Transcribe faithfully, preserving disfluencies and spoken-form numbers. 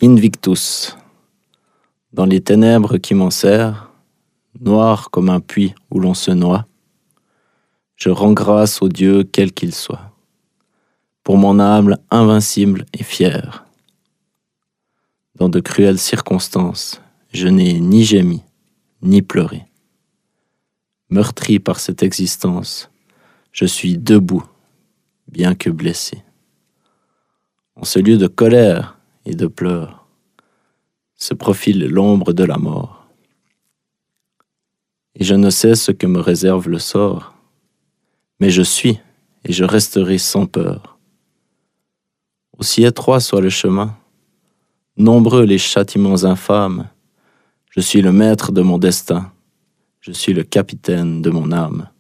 Invictus. Dans les ténèbres qui m'enserrent, noir comme un puits où l'on se noie, je rends grâce au Dieu quel qu'il soit, pour mon âme invincible et fière. Dans de cruelles circonstances, je n'ai ni gémi, ni pleuré. Meurtri par cette existence, je suis debout, bien que blessé. En ce lieu de colère et de pleurs, se profile l'ombre de la mort. Et je ne sais ce que me réserve le sort, mais je suis et je resterai sans peur. Aussi étroit soit le chemin, nombreux les châtiments infâmes, je suis le maître de mon destin, je suis le capitaine de mon âme.